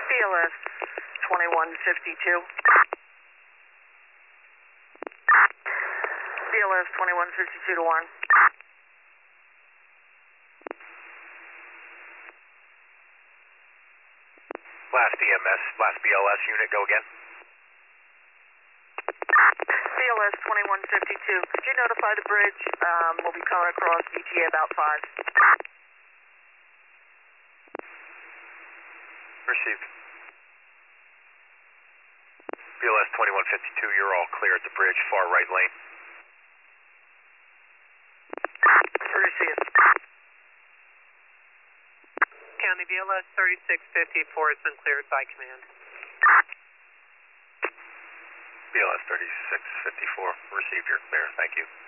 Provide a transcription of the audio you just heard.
BLS 2152. BLS 2152 to 1. Last EMS, last BLS unit, go again. BLS 2152. Could you notify the bridge? We'll be coming across ETA about 5. Received. BLS 2152, you're all clear at the bridge, far right lane. Received. County BLS 3654 has been cleared by command. BLS 3654, received, you're clear, thank you.